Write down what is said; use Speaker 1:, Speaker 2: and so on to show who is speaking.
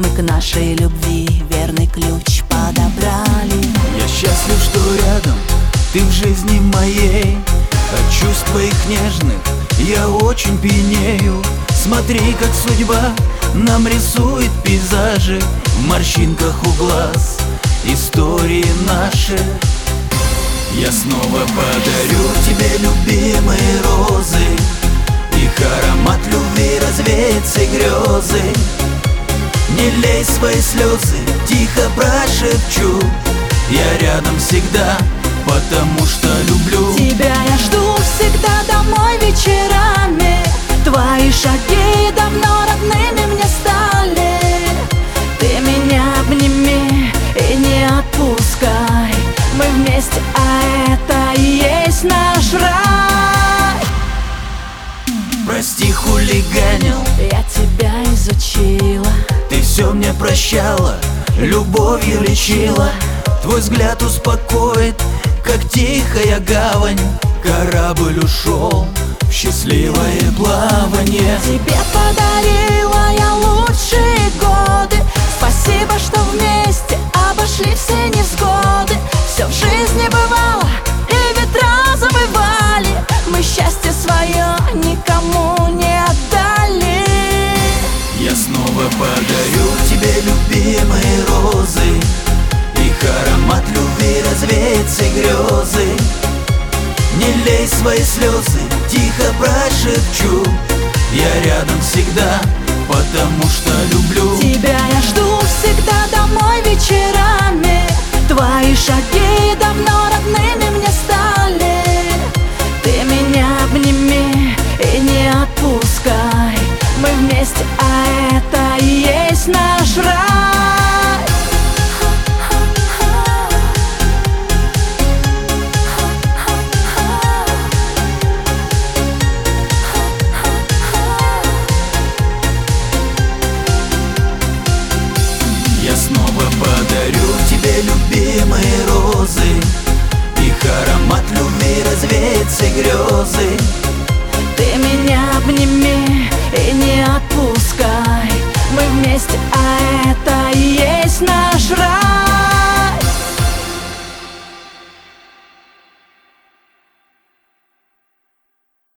Speaker 1: Мы к нашей любви верный ключ подобрали.
Speaker 2: Я счастлив, что рядом ты в жизни моей. От чувств твоих нежных я очень пьянею. Смотри, как судьба нам рисует пейзажи в морщинках у глаз, истории наши. Я снова подарю тебе любимые розы, их аромат любви развеет все грезы. Не лей свои слезы, тихо прошепчу, я рядом всегда, потому что люблю.
Speaker 1: Тебя я жду всегда домой вечерами. Твои шаги давно родными мне стали. Ты меня обними и не отпускай. Мы вместе, а это и есть наш рай.
Speaker 2: Прости, хулиганил,
Speaker 1: Я тебя изучила.
Speaker 2: ты все мне прощала, любовью лечила. Твой взгляд успокоит, как тихая гавань. Корабль ушел в счастливое плавание.
Speaker 1: Тебе подарила я лучшие годы. Спасибо, что вместе обошли все невзгоды. Все в жизни бывало, и ветра завывали. Мы счастье свое никому не отдали.
Speaker 2: Я снова подарю тебе любимые розы, их аромат любви развеет все грезы. Не лей свои слезы, тихо прошепчу, я рядом всегда, потому что люблю.
Speaker 1: Тебя я жду всегда домой вечерами. Твои шаги давно родными мне стали. Ты меня обними и не отпускай. Мы вместе, а это и есть наш рай.
Speaker 2: Я снова подарю тебе любимые розы, их аромат любви развеет все грезы.
Speaker 1: Ты меня обними и не отпускай. Мы вместе, а это и есть наш